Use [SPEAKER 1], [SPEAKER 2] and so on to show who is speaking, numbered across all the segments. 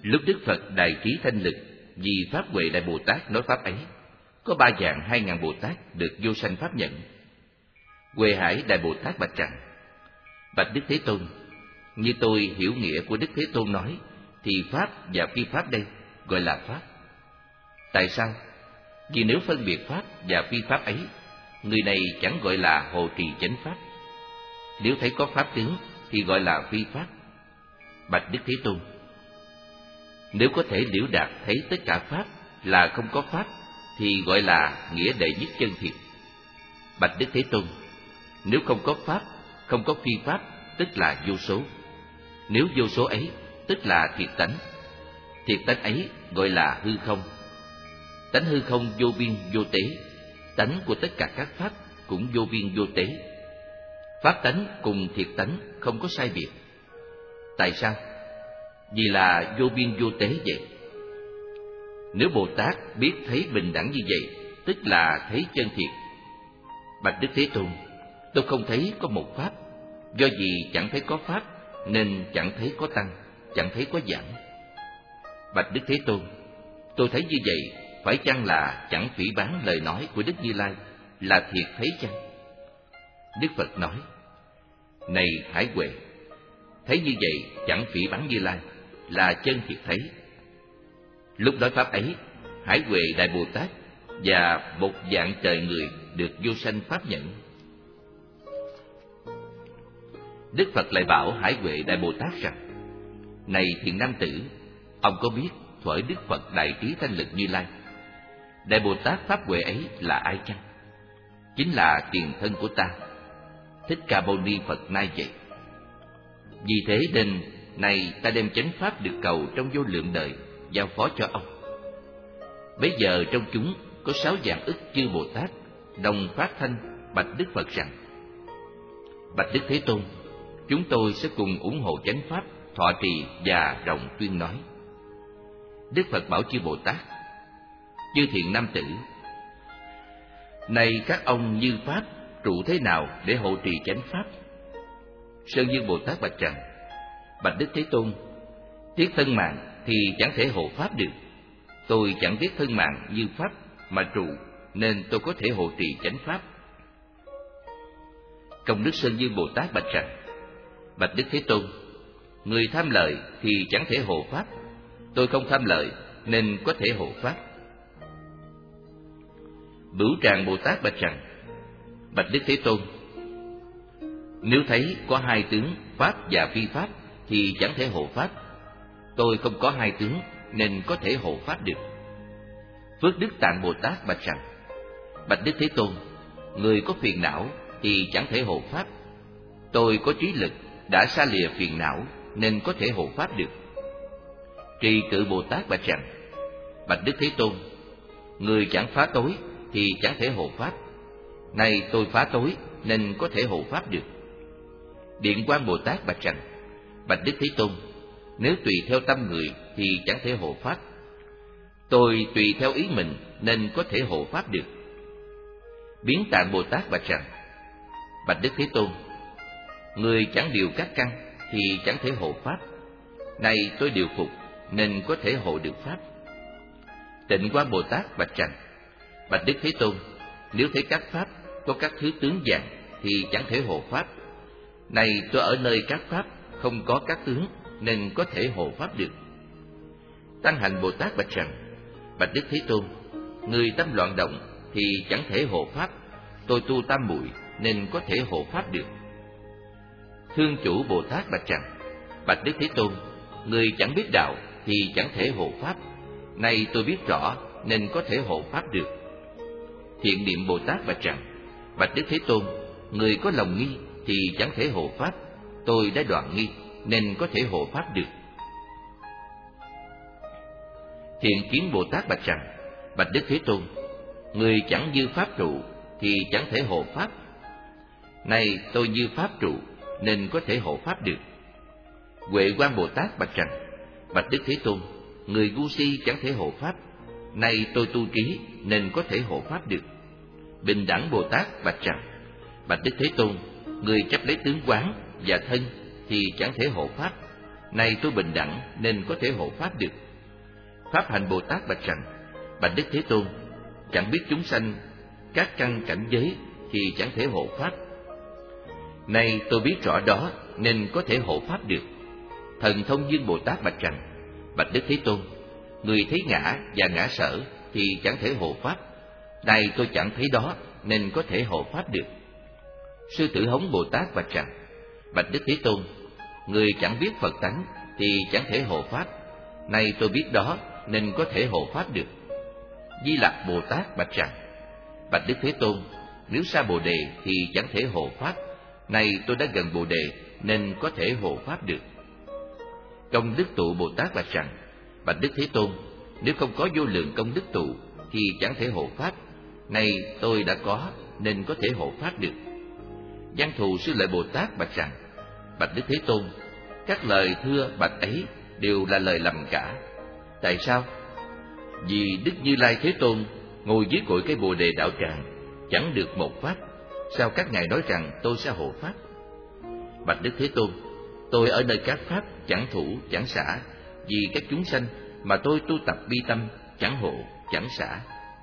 [SPEAKER 1] Lúc Đức Phật đại trí thanh lực vì Pháp Huệ Đại Bồ Tát nói Pháp ấy, có 3.200.000 Bồ Tát được vô sanh Pháp nhận. Huệ Hải Đại Bồ Tát bạch rằng: Bạch Đức Thế Tôn, như tôi hiểu nghĩa của Đức Thế Tôn nói, thì Pháp và phi Pháp đây gọi là Pháp. Tại sao? Vì nếu phân biệt Pháp và phi Pháp ấy, người này chẳng gọi là hộ trì chánh Pháp. Nếu thấy có Pháp tướng thì gọi là phi Pháp. Bạch Đức Thế Tôn, nếu có thể liễu đạt thấy tất cả Pháp là không có Pháp, thì gọi là nghĩa đệ nhất chân thiệt. Bạch Đức Thế Tôn, nếu không có Pháp, không có phi Pháp, tức là vô số. Nếu vô số ấy, tức là thiệt tánh. Thiệt tánh ấy gọi là hư không. Tánh hư không vô biên vô tế, tánh của tất cả các Pháp cũng vô biên vô tế. Pháp tánh cùng thiệt tánh không có sai biệt. Tại sao? Vì là vô biên vô tế vậy. Nếu Bồ Tát biết thấy bình đẳng như vậy, tức là thấy chân thiệt. Bạch Đức Thế Tôn, tôi không thấy có một Pháp. Do vì chẳng thấy có Pháp, nên chẳng thấy có tăng, chẳng thấy có giảm. Bạch Đức Thế Tôn, tôi thấy như vậy, phải chăng là chẳng phỉ báng lời nói của Đức Như Lai, là thiệt thấy chăng? Đức Phật nói: Này Hải Huệ, thấy như vậy chẳng phỉ báng Như Lai, là chân thiệt thấy. Lúc nói Pháp ấy, Hải Huệ Đại Bồ Tát và 1.000.000 trời người được vô sanh Pháp nhận. Đức Phật lại bảo Hải Huệ Đại Bồ Tát rằng: Này thiện nam tử, ông có biết thuở Đức Phật đại trí thanh lực Như Lai, Đại Bồ Tát Pháp Huệ ấy là ai chăng? Chính là tiền thân của ta, Thích Ca Mâu Ni Phật nay vậy. Vì thế nên này ta đem chánh pháp được cầu trong vô lượng đời giao phó cho ông. Bấy giờ trong chúng có 6 vạn ức chư Bồ Tát đồng phát thanh bạch Đức Phật rằng: Bạch Đức Thế Tôn, chúng tôi sẽ cùng ủng hộ chánh pháp, thọ trì và rộng tuyên nói. Đức Phật bảo chư Bồ Tát: Chư thiện nam tử, này các ông như pháp trụ thế nào để hộ trì chánh pháp? Sơn Dương Bồ Tát bạch rằng: Bạch Đức Thế Tôn, thiết thân mạng thì chẳng thể hộ pháp được. Tôi chẳng thiết thân mạng như pháp mà trụ, nên tôi có thể hộ trì chánh pháp. Công đức Sơn Dương Bồ Tát bạch rằng: Bạch Đức Thế Tôn, người tham lợi thì chẳng thể hộ pháp. Tôi không tham lợi nên có thể hộ pháp. Bửu Tràng Bồ Tát bạch rằng: Bạch Đức Thế Tôn, nếu thấy có 2 tướng pháp và phi pháp thì chẳng thể hộ pháp. Tôi không có 2 tướng nên có thể hộ pháp được. Phước Đức Tạng Bồ Tát bạch rằng: Bạch Đức Thế Tôn, người có phiền não thì chẳng thể hộ pháp. Tôi có trí lực đã xa lìa phiền não nên có thể hộ pháp được. Trì Cự Bồ Tát bạch rằng: Bạch Đức Thế Tôn, người chẳng phá tối thì chẳng thể hộ pháp. Nay tôi phá tối nên có thể hộ pháp được. Điện Quang Bồ Tát bạch rằng: Bạch Đức Thế Tôn, nếu tùy theo tâm người thì chẳng thể hộ pháp. Tôi tùy theo ý mình nên có thể hộ pháp được. Biến Tạng Bồ Tát bạch rằng: Bạch Đức Thế Tôn, người chẳng điều các căn thì chẳng thể hộ pháp. Nay tôi điều phục nên có thể hộ được pháp. Tịnh Quang Bồ Tát bạch rằng: Bạch Đức Thế Tôn, nếu thấy các pháp có các thứ tướng vàng thì chẳng thể hộ pháp. Nay tôi ở nơi các pháp không có các tướng nên có thể hộ pháp được. Tăng Hạnh Bồ Tát bạch rằng: Bạch Đức Thế Tôn, người tâm loạn động thì chẳng thể hộ pháp. Tôi tu tam muội nên có thể hộ pháp được. Thương Chủ Bồ Tát bạch rằng: Bạch Đức Thế Tôn, người chẳng biết đạo thì chẳng thể hộ pháp. Nay tôi biết rõ nên có thể hộ pháp được. Thiện Niệm Bồ Tát bạch rằng: Bạch Đức Thế Tôn, người có lòng nghi thì chẳng thể hộ pháp. Tôi đã đoạn nghi nên có thể hộ pháp được. Thiện Kiến Bồ Tát bạch rằng: Bạch Đức Thế Tôn, người chẳng như pháp trụ thì chẳng thể hộ pháp. Nay tôi như pháp trụ nên có thể hộ pháp được. Huệ Quang Bồ Tát bạch rằng: Bạch Đức Thế Tôn, người ngu si chẳng thể hộ pháp. Nay tôi tu trí nên có thể hộ pháp được. Bình Đẳng Bồ Tát bạch rằng: Bạch Đức Thế Tôn, người chấp lấy tướng quán và thân thì chẳng thể hộ pháp. nay tôi bình đẳng nên có thể hộ pháp được. Pháp Hạnh Bồ Tát bạch rằng: Bạch Đức Thế Tôn, chẳng biết chúng sanh các căn cảnh giới thì chẳng thể hộ pháp. Nay tôi biết rõ đó nên có thể hộ pháp được. Thần Thông Dương Bồ Tát bạch rằng: Bạch Đức Thế Tôn, người thấy ngã và ngã sở thì chẳng thể hộ pháp. Nay tôi chẳng thấy đó nên có thể hộ pháp được. Sư Tử Hống Bồ Tát bạch rằng: Bạch Đức Thế Tôn, người chẳng biết Phật tánh thì chẳng thể hộ pháp. Nay tôi biết đó nên có thể hộ pháp được. Di Lặc Bồ Tát bạch rằng: Bạch Đức Thế Tôn, nếu xa Bồ Đề thì chẳng thể hộ pháp. Nay tôi đã gần Bồ Đề nên có thể hộ pháp được. Công Đức Tụ Bồ Tát bạch rằng: Bạch Đức Thế Tôn, nếu không có vô lượng công đức tụ thì chẳng thể hộ pháp. Nay tôi đã có nên có thể hộ pháp được. Văn Thù Sư Lợi Bồ Tát bạch rằng: Bạch Đức Thế Tôn, các lời thưa bạch ấy đều là lời lầm cả. Tại sao? Vì Đức Như Lai Thế Tôn ngồi dưới cội cây Bồ Đề đạo tràng, chẳng được một pháp. Sao các ngài nói rằng tôi sẽ hộ pháp? Bạch Đức Thế Tôn, tôi ở nơi các pháp chẳng thủ chẳng xả, vì các chúng sanh mà tôi tu tập bi tâm, chẳng hộ chẳng xả.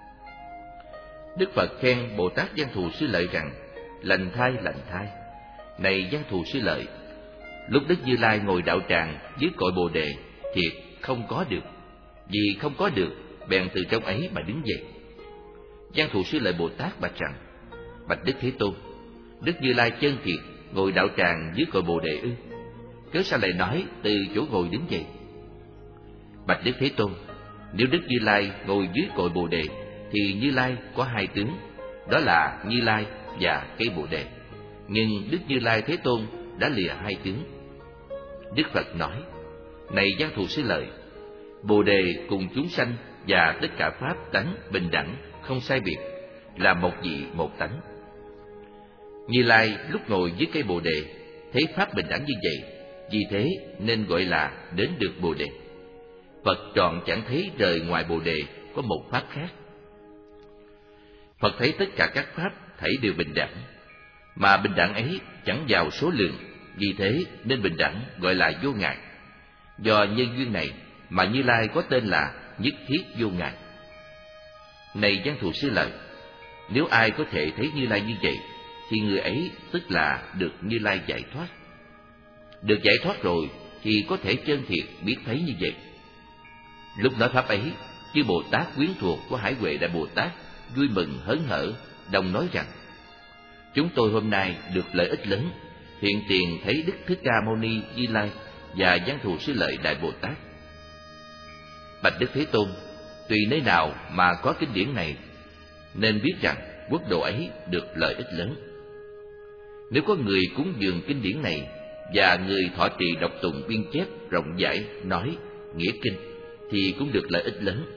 [SPEAKER 1] Đức Phật khen Bồ Tát Văn Thù Sư Lợi rằng: Lành thai, lành thai. Này Văn Thù Sư Lợi, lúc Đức Như Lai ngồi đạo tràng dưới cội Bồ Đề, thiệt không có được. Vì không có được, bèn từ trong ấy mà đứng dậy. Văn Thù Sư Lợi Bồ Tát bạch rằng: Bạch Đức Thế Tôn, Đức Như Lai chân thiệt ngồi đạo tràng dưới cội Bồ Đề ư? Cớ sao lại nói từ chỗ ngồi đứng dậy? Bạch Đức Thế Tôn, nếu Đức Như Lai ngồi dưới cội Bồ Đề thì Như Lai có hai tướng, đó là Như Lai và cây Bồ Đề. Nhưng Đức Như Lai Thế Tôn đã lìa hai tướng. Đức Phật nói: Này Văn Thù Sư Lợi, Bồ Đề cùng chúng sanh và tất cả pháp tánh bình đẳng, không sai biệt, là một vị một tánh. Như Lai lúc ngồi dưới cây Bồ Đề thấy pháp bình đẳng như vậy, vì thế nên gọi là đến được Bồ Đề. Phật trọn chẳng thấy rời ngoài Bồ Đề có một pháp khác. Phật thấy tất cả các pháp thảy đều bình đẳng, mà bình đẳng ấy chẳng vào số lượng, vì thế nên bình đẳng gọi là vô ngại. Do nhân duyên này mà Như Lai có tên là Nhất Thiết Vô Ngại. Này Văn Thù Sư Lợi, nếu ai có thể thấy Như Lai như vậy thì người ấy tức là được Như Lai giải thoát. Được giải thoát rồi thì có thể chân thiệt biết thấy như vậy. Lúc nói pháp ấy, chư Bồ Tát quyến thuộc của Hải Huệ Đại Bồ Tát vui mừng hớn hở, đồng nói rằng: Chúng tôi hôm nay được lợi ích lớn, hiện tiền thấy Đức Thích Ca Mâu Ni Di Lai và Văn Thù Sư Lợi Đại Bồ Tát. Bạch Đức Thế Tôn, tùy nơi nào mà có kinh điển này, nên biết rằng quốc độ ấy được lợi ích lớn. Nếu có người cúng dường kinh điển này và người thọ trì đọc tụng biên chép rộng rãi nói nghĩa kinh thì cũng được lợi ích lớn.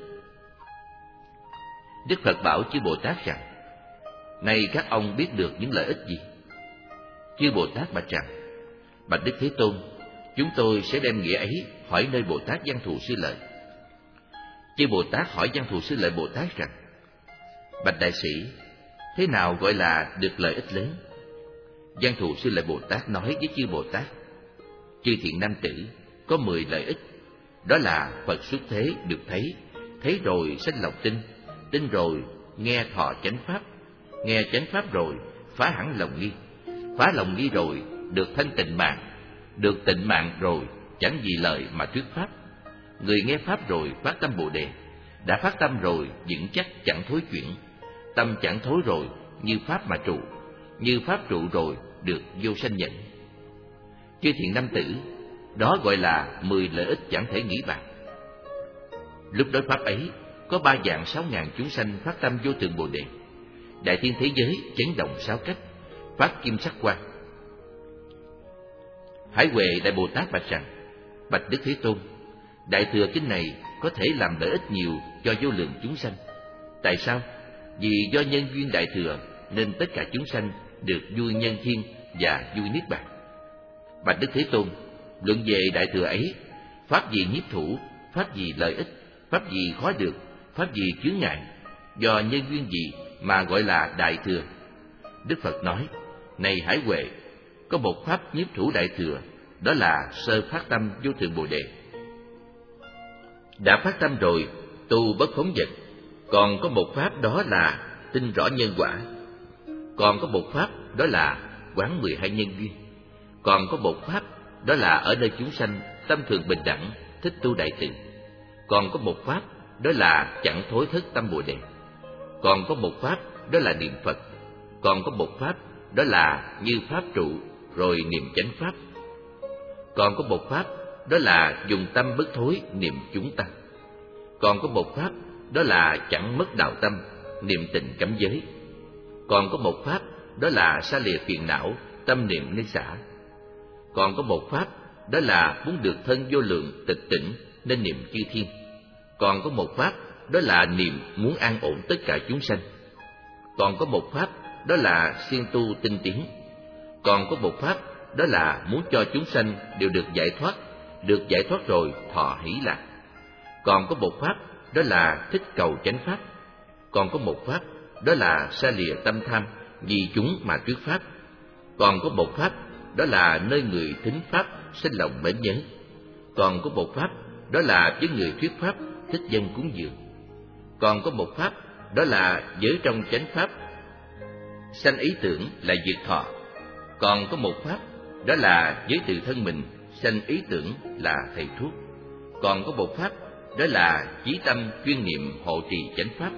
[SPEAKER 1] Đức Phật bảo chư Bồ Tát rằng: Này các ông biết được những lợi ích gì? Chư Bồ Tát bạch rằng: Bạch Đức Thế Tôn, chúng tôi sẽ đem nghĩa ấy hỏi nơi Bồ Tát Văn Thù Sư Lợi. Chư Bồ Tát hỏi Văn Thù Sư Lợi Bồ Tát rằng: Bạch Đại Sĩ, thế nào gọi là được lợi ích lớn? Văn Thù Sư Lợi Bồ Tát nói với chư Bồ Tát: Chư thiện nam tử, có 10 lợi ích. Đó là Phật xuất thế được thấy, thấy rồi sanh lòng tin, tin rồi nghe thọ chánh pháp, nghe chánh pháp rồi phá hẳn lòng nghi, phá lòng nghi rồi được thanh tịnh mạng, được tịnh mạng rồi chẳng gì lợi mà thuyết pháp. Người nghe pháp rồi phát tâm Bồ Đề, đã phát tâm rồi vững chắc chẳng thối chuyển, tâm chẳng thối rồi như pháp mà trụ, như pháp trụ rồi được vô sanh nhận. Chư thiện nam tử, đó gọi là 10 lợi ích chẳng thể nghĩ bàn. Lúc đối pháp ấy, có 3 vạn 6.000 chúng sanh phát tâm vô thượng Bồ Đề. Đại thiên thế giới chấn động 6 cách, phát kim sắc quang. Hải Huệ Đại Bồ Tát bạch rằng: Bạch Đức Thế Tôn, Đại thừa kinh này có thể làm lợi ích nhiều cho vô lượng chúng sanh. Tại sao? Vì do nhân duyên đại thừa nên tất cả chúng sanh được vui nhân thiên và vui niết bàn. Bạch Đức Thế Tôn, luận về đại thừa ấy, pháp gì nhiếp thủ, pháp gì lợi ích, pháp gì khó được, pháp gì chướng ngại, do nhân duyên gì mà gọi là đại thừa? Đức Phật nói: Này Hải Huệ, có một pháp nhiếp thủ đại thừa, đó là sơ phát tâm vô thượng Bồ Đề. Đã phát tâm rồi, tu bất phóng dật. Còn có một pháp đó là tin rõ nhân quả. Còn có một pháp đó là quán 12 nhân duyên. Còn có một pháp đó là ở nơi chúng sanh tâm thường bình đẳng, thích tu đại từ. Còn có một pháp đó là chẳng thối thất tâm Bồ Đề. Còn có một pháp đó là niệm Phật. Còn có một pháp đó là như pháp trụ rồi niệm chánh pháp. Còn có một pháp đó là dùng tâm bất thối niệm chúng tăng. Còn có một pháp đó là chẳng mất đạo tâm niệm tịnh cấm giới. Còn có một pháp đó là xa lìa phiền não tâm niệm nơi xả. Còn có một pháp đó là muốn được thân vô lượng tịch tỉnh nên niệm chư thiên. Còn có một pháp đó là niệm muốn an ổn tất cả chúng sanh. Còn có một pháp đó là siêng tu tinh tiến. Còn có một pháp đó là muốn cho chúng sanh đều được giải thoát rồi thọ hỷ lạc. Còn có một pháp đó là thích cầu chánh pháp. Còn có một pháp đó là xa lìa tâm tham vì chúng mà thuyết pháp. Còn có một pháp đó là nơi người thính pháp sinh lòng mến nhớ. Còn có một pháp đó là với người thuyết pháp thích dân cúng dường. Còn có một pháp đó là giới trong chánh pháp sanh ý tưởng là diệt thọ. Còn có một pháp đó là với tự thân mình sanh ý tưởng là thầy thuốc. Còn có một pháp đó là chí tâm chuyên niệm hộ trì chánh pháp.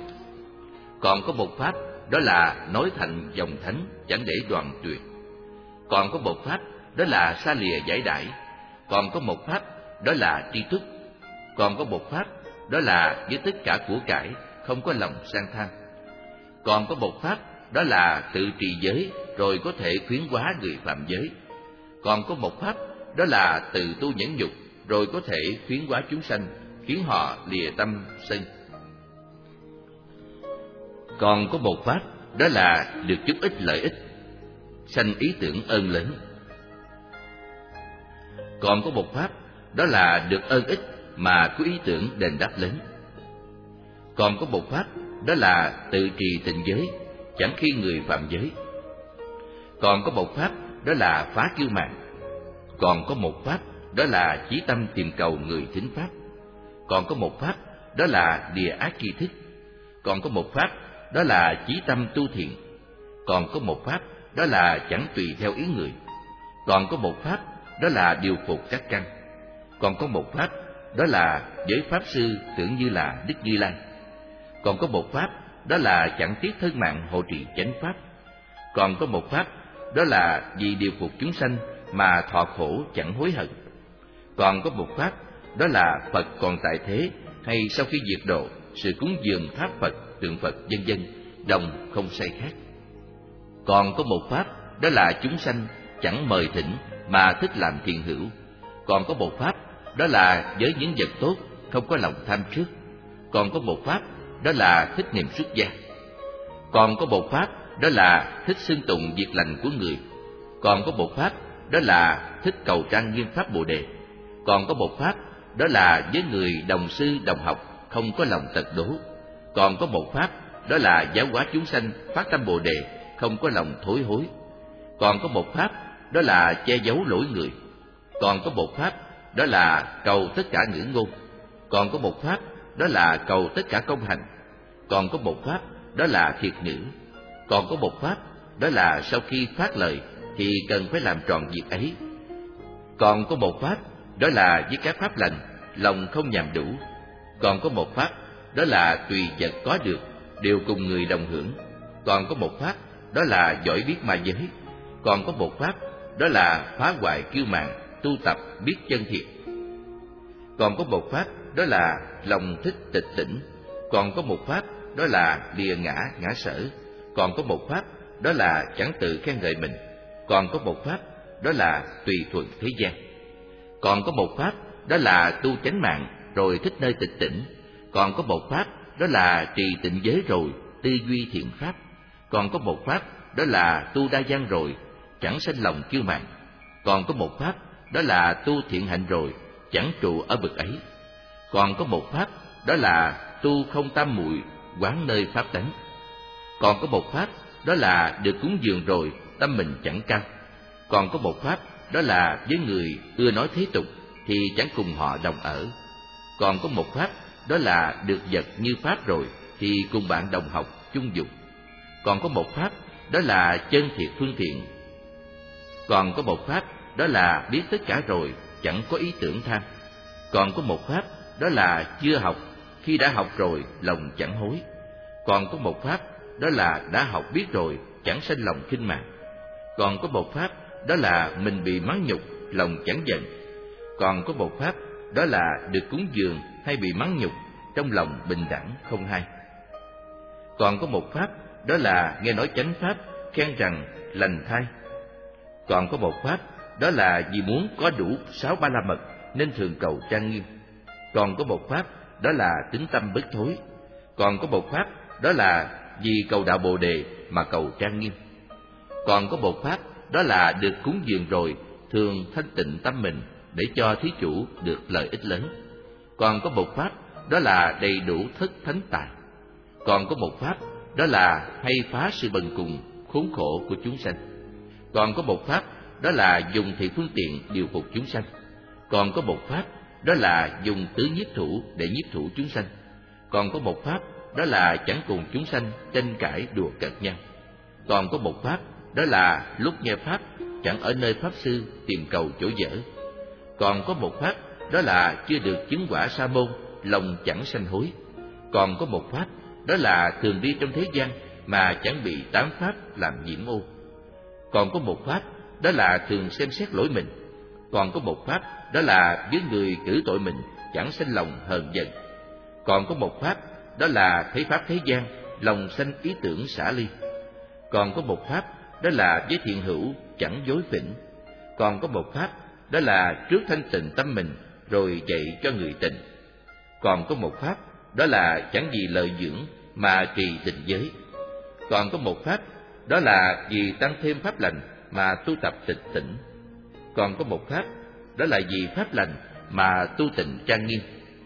[SPEAKER 1] Còn có một pháp đó là nói thành dòng thánh chẳng để đoạn tuyệt. Còn có một pháp đó là xa lìa giải đãi. Còn có một pháp đó là tri thức. Còn có một pháp đó là với tất cả của cải không có lòng sang tham. Còn có một pháp đó là tự trì giới rồi có thể khuyến hóa người phạm giới. Còn có một pháp đó là tự tu nhẫn nhục rồi có thể khuyến hóa chúng sanh khiến họ lìa tâm sân. Còn có một pháp đó là được chút ít lợi ích sanh ý tưởng ơn lớn. Còn có một pháp đó là được ơn ít mà có ý tưởng đền đáp lớn. Còn có một pháp đó là tự trì tịnh giới chẳng khi người phạm giới. Còn có một pháp đó là phá kiêu mạn. Còn có một pháp đó là chí tâm tìm cầu người thính pháp. Còn có một pháp đó là địa ác tri thức. Còn có một pháp đó là chí tâm tu thiện. Còn có một pháp đó là chẳng tùy theo ý người. Còn có một pháp đó là điều phục các căn. Còn có một pháp đó là với pháp sư tưởng như là Đức Như Lai. Còn có một pháp đó là chẳng tiếc thân mạng hộ trì chánh pháp. Còn có một pháp đó là vì điều phục chúng sanh mà thọ khổ chẳng hối hận. Còn có một pháp đó là Phật còn tại thế hay sau khi diệt độ, sự cúng dường pháp Phật, tượng Phật vân vân đồng không sai khác. Còn có một pháp đó là chúng sanh chẳng mời thỉnh mà thích làm thiện hữu. Còn có một pháp đó là với những vật tốt không có lòng tham trước. Còn có một pháp đó là thích niệm xuất gia. Còn có một pháp đó là thích xưng tụng việc lành của người. Còn có một pháp đó là thích cầu trang nghiêm pháp Bồ Đề. Còn có một pháp đó là với người đồng sư đồng học không có lòng tật đố. Còn có một pháp đó là giáo hóa chúng sanh phát tâm Bồ Đề không có lòng thối hối. Còn có một pháp đó là che giấu lỗi người. Còn có một pháp đó là cầu tất cả ngữ ngôn. Còn có một pháp đó là cầu tất cả công hành. Còn có một pháp đó là thiệt ngữ. Còn có một pháp đó là sau khi phát lời thì cần phải làm tròn việc ấy. Còn có một pháp đó là với các pháp lành lòng không nhàm đủ. Còn có một pháp đó là tùy vật có được đều cùng người đồng hưởng. Còn có một pháp đó là giỏi biết ma giới. Còn có một pháp đó là phá hoại kiêu mạn tu tập biết chân thiệt. Còn có một pháp đó là lòng thích tịch tỉnh. Còn có một pháp đó là lìa ngã sở. Còn có một pháp đó là chẳng tự khen ngợi mình. Còn có một pháp đó là tùy thuận thế gian. Còn có một pháp đó là tu chánh mạng rồi thích nơi tịch tỉnh. Còn có một pháp đó là trì tịnh giới rồi tư duy thiện pháp. Còn có một pháp đó là tu đa văn rồi chẳng sanh lòng kiêu mạn. Còn có một pháp đó là tu thiện hạnh rồi chẳng trụ ở bậc ấy. Còn có một pháp đó là tu không tam muội quán nơi pháp tánh. Còn có một pháp đó là được cúng dường rồi tâm mình chẳng cao. Còn có một pháp đó là với người ưa nói thế tục thì chẳng cùng họ đồng ở. Còn có một pháp, đó là được vật như pháp rồi thì cùng bạn đồng học chung dục. Còn có một pháp, đó là chân thiệt phương tiện. Còn có một pháp, đó là biết tất cả rồi, chẳng có ý tưởng tham. Còn có một pháp, đó là chưa học, khi đã học rồi lòng chẳng hối. Còn có một pháp, đó là đã học biết rồi, chẳng sanh lòng khinh mạn. Còn có một pháp, đó là mình bị mắng nhục, lòng chẳng giận. Còn có một pháp, đó là được cúng dường hay bị mắng nhục, trong lòng bình đẳng không hay. Còn có một pháp, đó là nghe nói chánh pháp, khen rằng lành thay. Còn có một pháp, đó là vì muốn có đủ 6 ba la mật nên thường cầu trang nghiêm. Còn có một pháp, đó là tính tâm bất thối. Còn có một pháp, đó là vì cầu đạo Bồ đề mà cầu trang nghiêm. Còn có một pháp, đó là được cúng dường rồi thường thanh tịnh tâm mình để cho thí chủ được lợi ích lớn. Còn có một pháp, đó là đầy đủ thất thánh tài. Còn có một pháp, đó là hay phá sự bần cùng khốn khổ của chúng sanh. Còn có một pháp, đó là dùng thị phương tiện điều phục chúng sanh. Còn có một pháp, đó là dùng tứ nhiếp thủ để nhiếp thủ chúng sanh. Còn có một pháp, đó là chẳng cùng chúng sanh tranh cãi đùa cợt nhau. Còn có một pháp, đó là lúc nghe pháp chẳng ở nơi pháp sư tìm cầu chỗ dở. Còn có một pháp, đó là chưa được chứng quả sa môn, lòng chẳng sanh hối. Còn có một pháp, đó là thường đi trong thế gian mà chẳng bị tám pháp làm nhiễm ô. Còn có một pháp, đó là thường xem xét lỗi mình. Còn có một pháp, đó là với người cử tội mình chẳng sanh lòng hờn giận. Còn có một pháp, đó là thấy pháp thế gian, lòng sanh ý tưởng xả ly. Còn có một pháp, đó là với thiện hữu chẳng dối phỉnh. Còn có một pháp, đó là trước thanh tịnh tâm mình rồi dạy cho người tình. Còn có một pháp, đó là chẳng vì lợi dưỡng mà trì định giới. Còn có một pháp, đó là vì tăng thêm pháp lành mà tu tập tịch tỉnh. Còn có một pháp, đó là vì pháp lành mà tu tịnh trang nghiêm.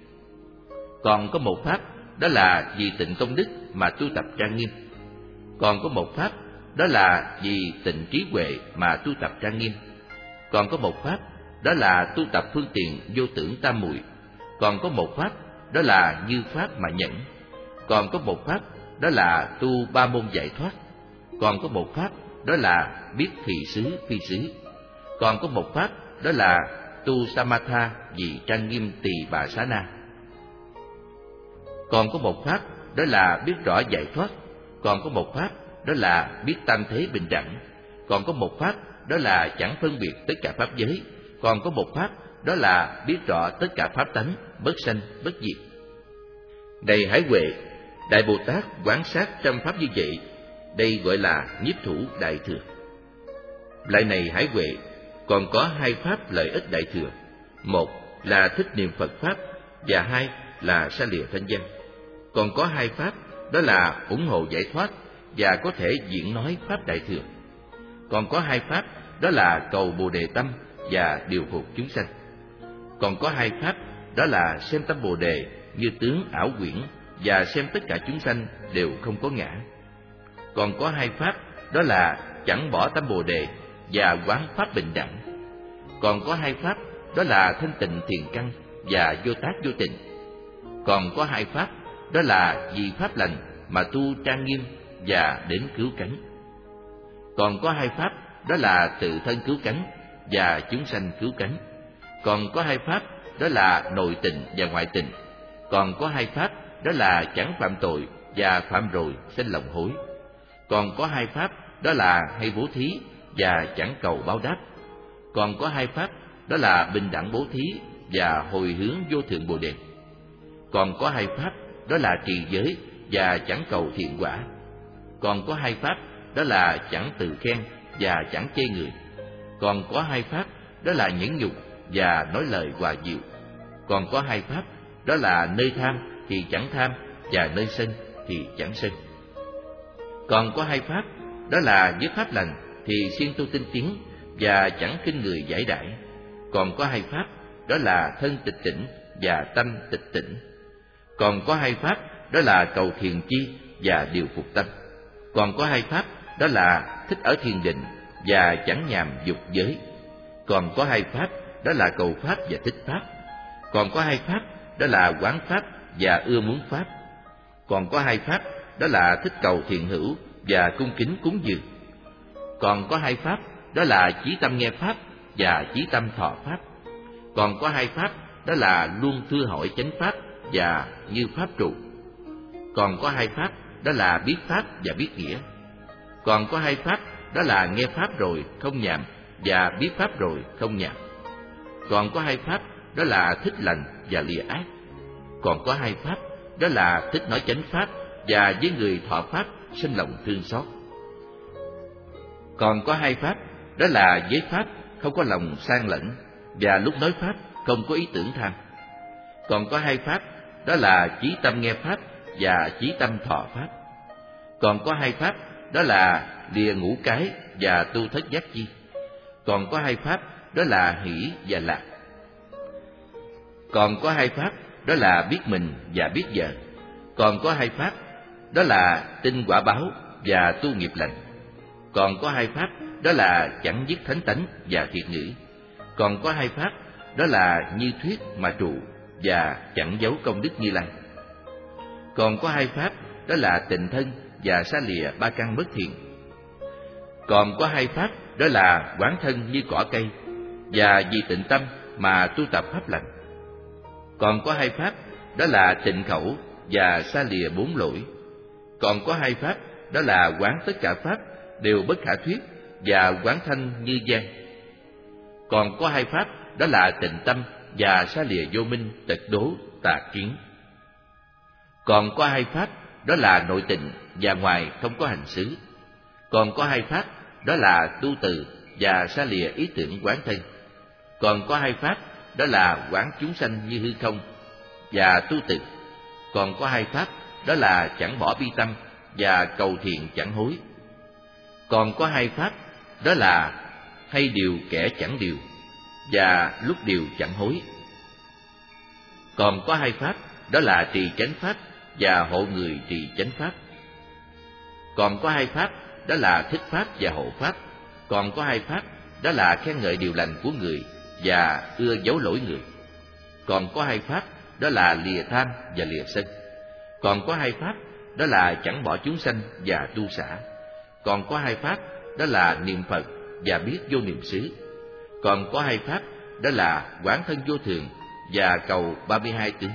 [SPEAKER 1] Còn có một pháp, đó là vì tịnh công đức mà tu tập trang nghiêm. Còn có một pháp, đó là vì tịnh trí huệ mà tu tập trang nghiêm. Còn có một pháp, đó là tu tập phương tiện vô tưởng tam muội. Còn có một pháp, đó là như pháp mà nhẫn. Còn có một pháp, đó là tu ba môn giải thoát. Còn có một pháp, đó là biết thị xứ phi xứ. Còn có một pháp, đó là tu samatha vì trang nghiêm tỳ bà xá na. Còn có một pháp, đó là biết rõ giải thoát. Còn có một pháp, đó là biết tam thế bình đẳng. Còn có một pháp, đó là chẳng phân biệt tất cả pháp giới. Còn có một pháp, đó là biết rõ tất cả pháp tánh, bất sanh, bất diệt. Này Hải Huệ, Đại Bồ Tát quán sát trăm pháp như vậy, đây gọi là nhiếp thủ đại thừa. Lại này Hải Huệ, còn có hai pháp lợi ích đại thừa. Một là thích niệm Phật pháp, và hai là xa lìa thanh danh. Còn có hai pháp, đó là ủng hộ giải thoát và có thể diễn nói pháp đại thừa. Còn có hai pháp, đó là cầu Bồ đề tâm và điều phục chúng sanh. Còn có hai pháp, đó là xem tâm Bồ đề như tướng ảo quyển và xem tất cả chúng sanh đều không có ngã. Còn có hai pháp, đó là chẳng bỏ tâm Bồ đề và quán pháp bình đẳng. Còn có hai pháp, đó là thanh tịnh thiền căn và vô tác vô tình. Còn có hai pháp, đó là vì pháp lành mà tu trang nghiêm và đến cứu cánh. Còn có hai pháp, đó là tự thân cứu cánh và chúng sanh cứu cánh. Còn có hai pháp, đó là nội tình và ngoại tình. Còn có hai pháp, đó là chẳng phạm tội và phạm rồi sinh lòng hối. Còn có hai pháp, đó là hay bố thí và chẳng cầu báo đáp. Còn có hai pháp, đó là bình đẳng bố thí và hồi hướng vô thượng Bồ đề. Còn có hai pháp, đó là trì giới và chẳng cầu thiện quả. Còn có hai pháp, đó là chẳng tự khen và chẳng chê người. Còn có hai pháp, đó là nhẫn nhục và nói lời hòa dịu. Còn có hai pháp, đó là nơi tham thì chẳng tham và nơi sân thì chẳng sân. Còn có hai pháp, đó là với pháp lành thì siêng tu tinh tiến và chẳng khinh người giải đãi. Còn có hai pháp, đó là thân tịch tỉnh và tâm tịch tỉnh. Còn có hai pháp, đó là cầu thiền chi và điều phục tâm. Còn có hai pháp, đó là thích ở thiền định và chẳng nhàm dục giới. Còn có hai pháp, đó là cầu pháp và thích pháp. Còn có hai pháp, đó là quán pháp và ưa muốn pháp. Còn có hai pháp, đó là thích cầu thiện hữu và cung kính cúng dường. Còn có hai pháp, đó là chí tâm nghe pháp và chí tâm thọ pháp. Còn có hai pháp, đó là luôn thưa hỏi chánh pháp và như pháp trụ. Còn có hai pháp, đó là biết pháp và biết nghĩa. Còn có hai pháp, đó là nghe pháp rồi không nhàm và biết pháp rồi không nhàm. Còn có hai pháp, đó là thích lành và lìa ác. Còn có hai pháp, đó là thích nói chánh pháp và với người thọ pháp sinh lòng thương xót. Còn có hai pháp, đó là với pháp không có lòng sang lẫn và lúc nói pháp không có ý tưởng tham. Còn có hai pháp, đó là chí tâm nghe pháp và chí tâm thọ pháp. Còn có hai pháp, đó là lìa ngũ cái và tu thất giác chi. Còn có hai pháp, đó là hỷ và lạc. Còn có hai pháp, đó là biết mình và biết vợ. Còn có hai pháp, đó là tin quả báo và tu nghiệp lành. Còn có hai pháp, đó là chẳng dứt thánh tánh và thiệt ngữ. Còn có hai pháp, đó là như thuyết mà trụ và chẳng giấu công đức Như Lai. Còn có hai pháp, đó là tịnh thân và xa lìa ba căn bất thiện. Còn có hai pháp, đó là quán thân như cỏ cây và vì tịnh tâm mà tu tập pháp lành. Còn có hai pháp, đó là tịnh khẩu và xa lìa bốn lỗi. Còn có hai pháp, đó là quán tất cả pháp đều bất khả thuyết và quán thanh như giang. Còn có hai pháp, đó là tịnh tâm và xa lìa vô minh, tật đố, tà kiến. Còn có hai pháp, đó là nội tịnh và ngoài không có hành xứ. Còn có hai pháp, đó là tu từ và xa lìa ý tưởng quán thân. Còn có hai pháp, đó là quán chúng sanh như hư không và tu từ. Còn có hai pháp, đó là chẳng bỏ bi tâm và cầu thiện chẳng hối. Còn có hai pháp, đó là hay điều kẻ chẳng điều và lúc điều chẳng hối. Còn có hai pháp, đó là trì chánh pháp và hộ người trì chánh pháp. Còn có hai pháp, đó là thích pháp và hộ pháp. Còn có hai pháp, đó là khen ngợi điều lành của người và ưa giấu lỗi người. Còn có hai pháp, đó là lìa tham và lìa sân. Còn có hai pháp, đó là chẳng bỏ chúng sanh và tu xả. Còn có hai pháp, đó là niệm Phật và biết vô niệm xứ. Còn có hai pháp, đó là quán thân vô thường và cầu 32 tướng.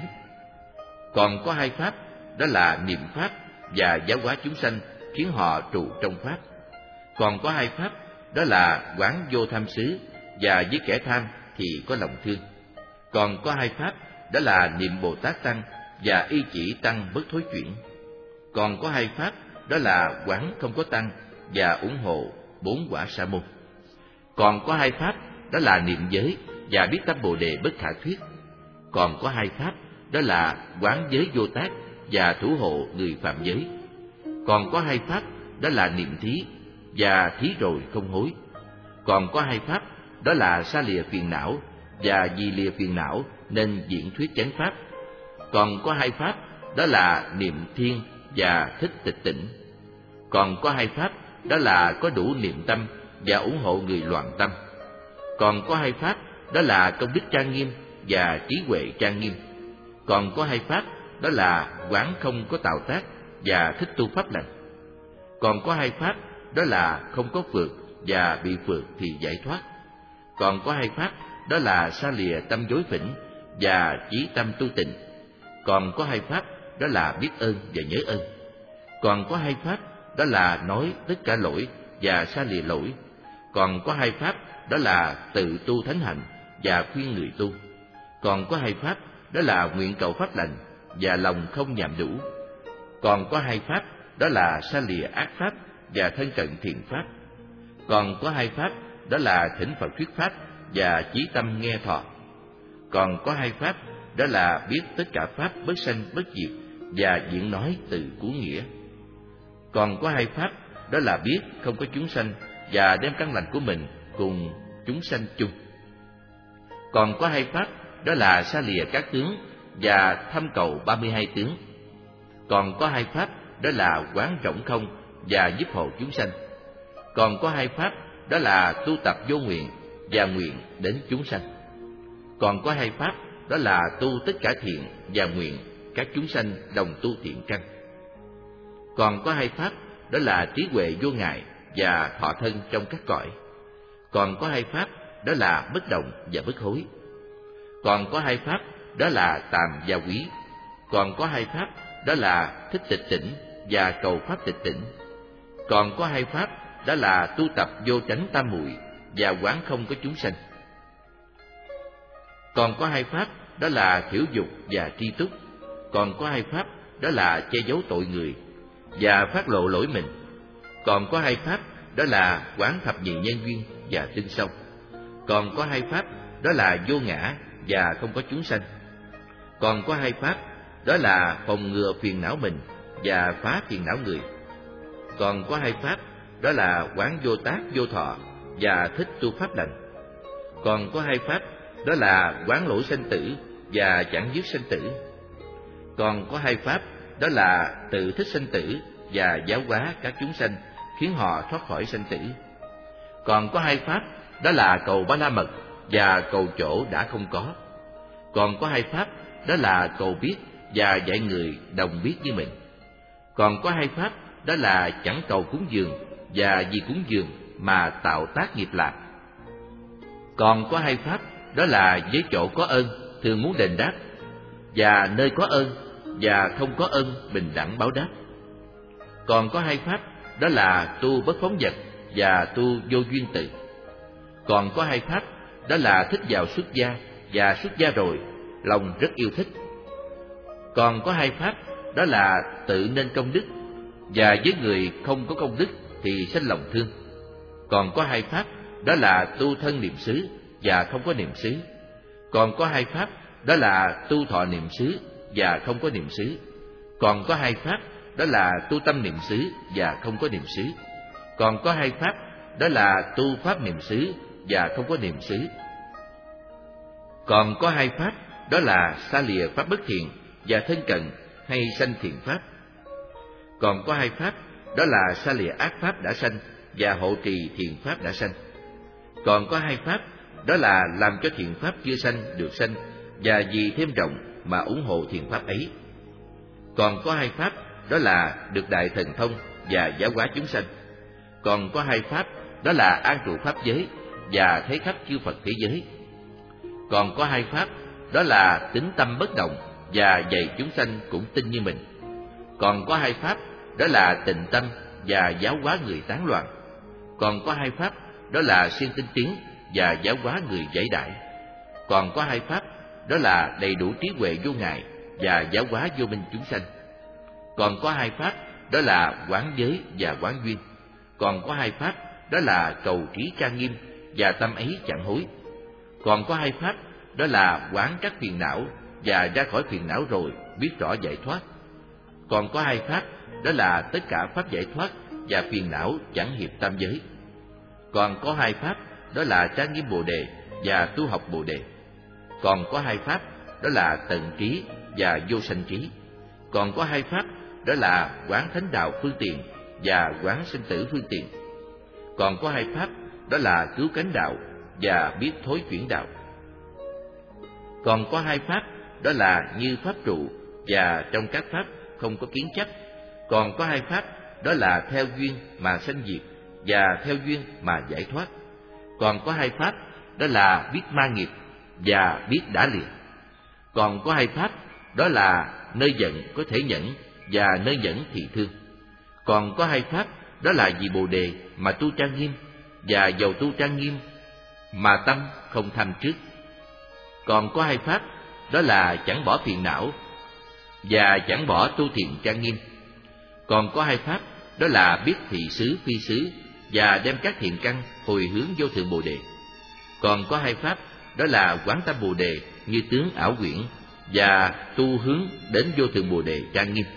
[SPEAKER 1] Còn có hai pháp, đó là niệm pháp và giáo hóa chúng sanh khiến họ trụ trong pháp. Còn có hai pháp, đó là quán vô tham xứ và với kẻ tham thì có lòng thương. Còn có hai pháp, đó là niệm Bồ Tát Tăng và y chỉ Tăng bất thối chuyển. Còn có hai pháp, đó là quán không có tăng và ủng hộ 4 quả sa môn. Còn có hai pháp, đó là niệm giới và biết tâm Bồ Đề bất khả thuyết. Còn có hai pháp, đó là quán giới vô tác và thủ hộ người phạm giới. Còn có hai pháp, đó là niệm thí và thí rồi không hối. Còn có hai pháp, đó là xa lìa phiền não và vì lìa phiền não nên diễn thuyết chánh pháp. Còn có hai pháp, đó là niệm thiên và thích tịch tỉnh. Còn có hai pháp, đó là có đủ niệm tâm và ủng hộ người loạn tâm. Còn có hai pháp, đó là công đức trang nghiêm và trí huệ trang nghiêm. Còn có hai pháp, đó là quán không có tạo tác và thích tu pháp lành. Còn có hai pháp, đó là không có phượt và bị phượt thì giải thoát. Còn có hai pháp, đó là xa lìa tâm dối phỉnh và chí tâm tu tịnh. Còn có hai pháp, đó là biết ơn và nhớ ơn. Còn có hai pháp, đó là nói tất cả lỗi và xa lìa lỗi. Còn có hai pháp, đó là tự tu thánh hạnh và khuyên người tu. Còn có hai pháp, đó là nguyện cầu pháp lành và lòng không nhàm đủ. Còn có hai pháp, đó là xa lìa ác pháp và thân cận thiện pháp. Còn có hai pháp, đó là thỉnh Phật thuyết pháp và chí tâm nghe thọ. Còn có hai pháp, đó là biết tất cả pháp bất sanh bất diệt và diễn nói từ cứu nghĩa. Còn có hai pháp, đó là biết không có chúng sanh và đem căn lành của mình cùng chúng sanh chung. Còn có hai pháp, đó là xa lìa các tướng và thăm cầu 32 tướng. Còn có hai pháp, đó là quán rỗng không và giúp hộ chúng sanh. Còn có hai pháp, đó là tu tập vô nguyện và nguyện đến chúng sanh. Còn có hai pháp, đó là tu tất cả thiện và nguyện các chúng sanh đồng tu thiện căn. Còn có hai pháp, đó là trí huệ vô ngại và thọ thân trong các cõi. Còn có hai pháp, đó là bất động và bất hối. Còn có hai pháp, đó là tàm và quý. Còn có hai pháp, đó là thích tịch tỉnh và cầu pháp tịch tỉnh. Còn có hai pháp, đó là tu tập vô chánh tam muội và quán không có chúng sanh. Còn có hai pháp, đó là thiểu dục và tri túc. Còn có hai pháp, đó là che giấu tội người và phát lộ lỗi mình. Còn có hai pháp, đó là quán thập nhị nhân duyên và tinh sâu. Còn có hai pháp, đó là vô ngã và không có chúng sanh. Còn có hai pháp, đó là phòng ngừa phiền não mình và phá phiền não người. Còn có hai pháp, đó là quán vô tác vô thọ và thích tu pháp lành. Còn có hai pháp, đó là quán lỗi sanh tử và chẳng dứt sanh tử. Còn có hai pháp, đó là tự thích sanh tử và giáo hóa các chúng sanh, khiến họ thoát khỏi sanh tử. Còn có hai pháp, đó là cầu Ba La Mật và cầu chỗ đã không có. Còn có hai pháp, đó là cầu biết và dạy người đồng biết như mình. Còn có hai pháp, đó là chẳng cầu cúng dường và vì cúng dường mà tạo tác nghiệp lạc. Còn có hai pháp, đó là với chỗ có ơn thường muốn đền đáp, và nơi có ơn và không có ơn bình đẳng báo đáp. Còn có hai pháp, đó là tu bất phóng dật và tu vô duyên tự. Còn có hai pháp, đó là thích vào xuất gia và xuất gia rồi lòng rất yêu thích. Còn có hai pháp, đó là tự nên công đức và với người không có công đức thì sinh lòng thương. Còn có hai pháp, đó là tu thân niệm xứ và không có niệm xứ. Còn có hai pháp, đó là tu thọ niệm xứ và không có niệm xứ. Còn có hai pháp, đó là tu tâm niệm xứ và không có niệm xứ. Còn có hai pháp, đó là tu pháp niệm xứ và không có niệm xứ. Còn có hai pháp, đó là xa lìa pháp bất thiện và thân cận hay sanh thiện pháp. Còn có hai pháp, đó là xa lìa ác pháp đã sanh và hộ trì thiện pháp đã sanh. Còn có hai pháp, đó là làm cho thiện pháp chưa sanh được sanh và vì thêm rộng mà ủng hộ thiện pháp ấy. Còn có hai pháp, đó là được đại thần thông và giáo hóa chúng sanh. Còn có hai pháp, đó là an trụ pháp giới và thấy khắp chư Phật thế giới. Còn có hai pháp, đó là tín tâm bất động và dạy chúng sanh cũng tin như mình. Còn có hai pháp, đó là tịnh tâm và giáo hóa người tán loạn. Còn có hai pháp, đó là siêng tinh tiến và giáo hóa người giải đại. Còn có hai pháp, đó là đầy đủ trí huệ vô ngại và giáo hóa vô minh chúng sanh. Còn có hai pháp, đó là quán giới và quán duyên. Còn có hai pháp, đó là cầu trí trang nghiêm và tâm ấy chẳng hối. Còn có hai pháp, đó là quán các phiền não và ra khỏi phiền não rồi biết rõ giải thoát. Còn có hai pháp, đó là tất cả pháp giải thoát và phiền não chẳng hiệp tam giới. Còn có hai pháp, đó là trang nghiêm Bồ đề và tu học Bồ đề. Còn có hai pháp, đó là tận trí và vô sanh trí. Còn có hai pháp, đó là quán thánh đạo phương tiện và quán sinh tử phương tiện. Còn có hai pháp, đó là cứu cánh đạo và biết thối chuyển đạo. Còn có hai pháp, đó là như pháp trụ và trong các pháp không có kiến chấp. Còn có hai pháp, đó là theo duyên mà sanh diệt và theo duyên mà giải thoát. Còn có hai pháp, đó là biết ma nghiệp và biết đã lìa. Còn có hai pháp, đó là nơi giận có thể nhẫn và nơi nhẫn thì thương. Còn có hai pháp, đó là vì Bồ đề mà tu trang nghiêm và dầu tu trang nghiêm mà tâm không tham trước. Còn có hai pháp, đó là chẳng bỏ phiền não và chẳng bỏ tu thiện trang nghiêm. Còn có hai pháp, đó là biết thị xứ phi xứ và đem các thiện căn hồi hướng vô thượng Bồ đề. Còn có hai pháp, đó là quán tâm Bồ đề như tướng ảo quyển và tu hướng đến vô thượng Bồ đề trang nghiêm.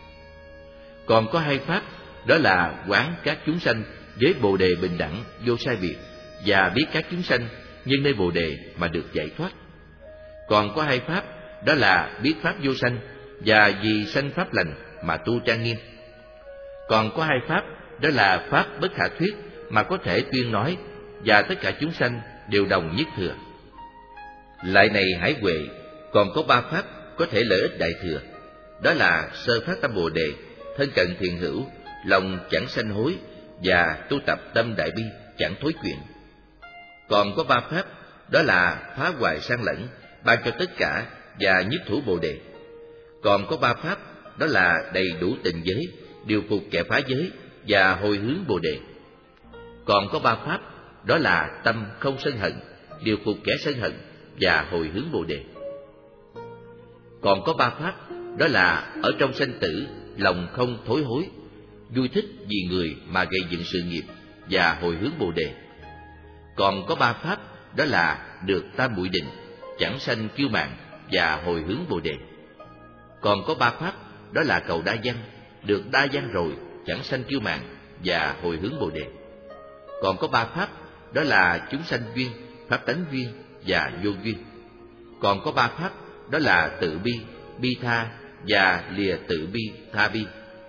[SPEAKER 1] Còn có hai pháp, đó là quán các chúng sanh với Bồ đề bình đẳng vô sai biệt và biết các chúng sanh nhân nơi Bồ đề mà được giải thoát. Còn có hai pháp, đó là biết pháp vô sanh và vì sanh pháp lành mà tu trang nghiêm. Còn có hai pháp, đó là pháp bất khả thuyết mà có thể tuyên nói và tất cả chúng sanh đều đồng nhất thừa. Lại này hải huệ, còn có 3 pháp có thể lợi ích đại thừa, đó là sơ phát tâm Bồ đề, thân cận thiện hữu, lòng chẳng sanh hối, và tu tập tâm đại bi chẳng thối chuyển. Còn có 3 pháp, đó là phá hoại sang lẫn, ban cho tất cả và nhiếp thủ Bồ đề. Còn có 3 pháp, đó là đầy đủ tình giới, điều phục kẻ phá giới và hồi hướng Bồ đề. Còn có 3 pháp, đó là tâm không sân hận, điều phục kẻ sân hận và hồi hướng Bồ đề. Còn có 3 pháp, đó là ở trong sanh tử, lòng không thối hối, vui thích vì người mà gây dựng sự nghiệp và hồi hướng Bồ đề. Còn có 3 pháp, đó là được tam muội định, chẳng sanh kiêu mạn và hồi hướng Bồ đề. Còn có 3 pháp, đó là cầu đa văn, được đa văn rồi, chẳng sanh kiêu mạn và hồi hướng Bồ đề. Còn có 3 pháp, đó là chúng sanh duyên, pháp tánh duyên và vô duyên. Còn có 3 pháp, đó là tự bi, bi tha và lìa tự bi, tha bi.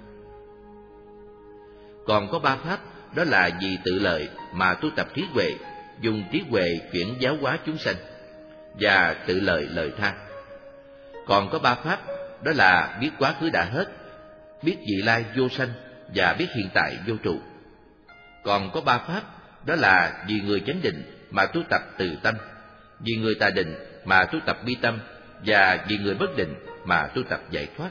[SPEAKER 1] Còn có 3 pháp, đó là vì tự lợi mà tu tập trí huệ, dùng trí huệ chuyển giáo hóa chúng sanh và tự lợi lợi tha. Còn có 3 pháp, đó là biết quá khứ đã hết, biết vị lai vô sanh và biết hiện tại vô trụ. Còn có 3 pháp, đó là vì người chánh định mà tu tập từ tâm, vì người tà định mà tu tập bi tâm, và vì người bất định mà tu tập giải thoát.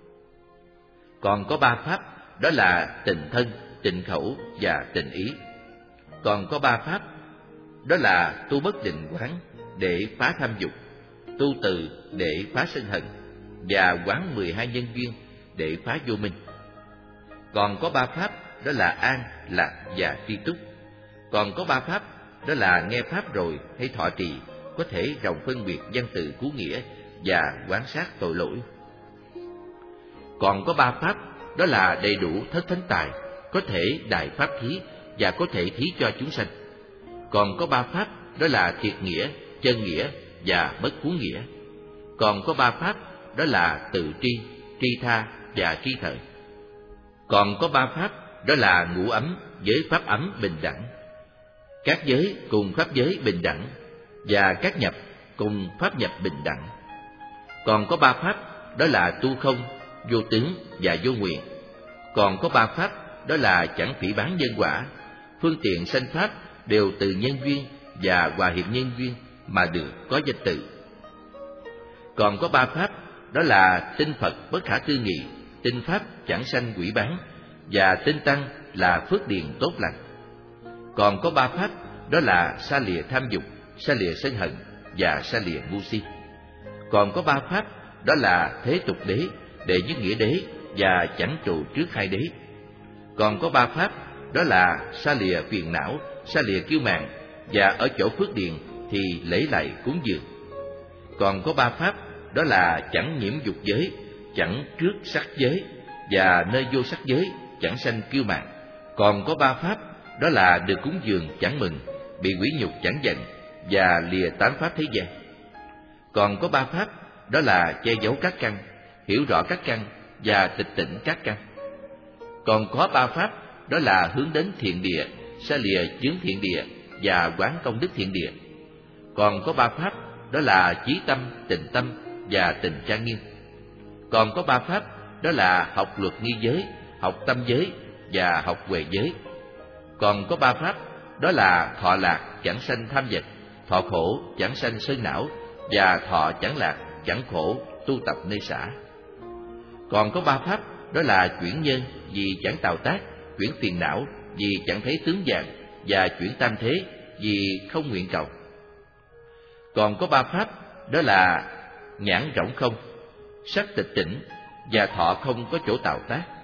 [SPEAKER 1] Còn có 3 pháp, đó là tịnh thân, tịnh khẩu và tịnh ý. Còn có 3 pháp, đó là tu bất định quán để phá tham dục, tu từ để phá sân hận, và quán 12 nhân duyên để phá vô minh. Còn có 3 pháp, đó là an, lạc và tri túc. Còn có 3 pháp, đó là nghe pháp rồi hay thọ trì, có thể rộng phân biệt văn từ cú nghĩa và quán sát tội lỗi. Còn có 3 pháp, đó là đầy đủ thất thánh tài, có thể đại pháp thí và có thể thí cho chúng sanh. Còn có 3 pháp, đó là thiệt nghĩa, chân nghĩa và bất phú nghĩa. Còn có 3 pháp, đó là tự tri, tri tha và tri thời. Còn có 3 pháp, đó là ngũ ấm với pháp ấm bình đẳng, các giới cùng pháp giới bình đẳng, và các nhập cùng pháp nhập bình đẳng. Còn có 3 pháp, đó là tu không, vô tướng và vô nguyện. Còn có 3 pháp, đó là chẳng phỉ báng nhân quả, phương tiện sanh pháp đều từ nhân duyên và hòa hiệp nhân duyên mà được có danh tự. Còn có 3 pháp, đó là tin Phật bất khả tư nghị, tin pháp chẳng sanh quỷ bán, và tin tăng là phước điền tốt lành. Còn có 3 pháp, đó là xa lìa tham dục, xa lìa sân hận và xa lìa ngu si. Còn có 3 pháp, đó là thế tục đế, đệ nhất nghĩa đế và chẳng trụ trước hai đế. Còn có 3 pháp, đó là xa lìa phiền não, xa lìa kiêu mạn, và ở chỗ phước điền thì lễ lại cúng dường. Còn có 3 pháp, đó là chẳng nhiễm dục giới, chẳng trước sắc giới, và nơi vô sắc giới chẳng sanh kiêu mạn. Còn có 3 pháp, đó là được cúng dường chẳng mừng, bị quỷ nhục chẳng giận, và lìa 8 pháp thế gian. Còn có 3 pháp, đó là che giấu các căn, hiểu rõ các căn và tịch tỉnh các căn. Còn có 3 pháp, đó là hướng đến thiện địa, xa lìa chướng thiện địa và quán công đức thiện địa. Còn có 3 pháp, đó là chí tâm, tịnh tâm và tình trang nghiêm. Còn có 3 pháp, đó là học luật nghi giới, học tâm giới và học huệ giới. Còn có 3 pháp, đó là thọ lạc chẳng sanh tham vật, thọ khổ chẳng sanh sơn não, và thọ chẳng lạc chẳng khổ tu tập nơi xã. Còn có 3 pháp, đó là chuyển nhân vì chẳng tạo tác, chuyển phiền não vì chẳng thấy tướng dạng, và chuyển tam thế vì không nguyện cầu. Còn có 3 pháp, đó là nhãn rỗng không, sắc tịch tỉnh và thọ không có chỗ tạo tác.